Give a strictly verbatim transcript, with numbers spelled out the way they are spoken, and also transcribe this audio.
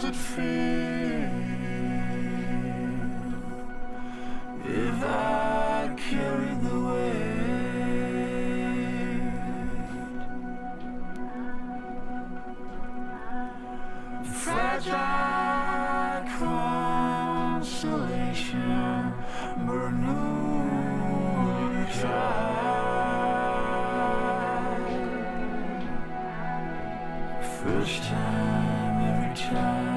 does it feel if I carry the weight? Fragile constellation, Bermuda Triangle. First time, every time.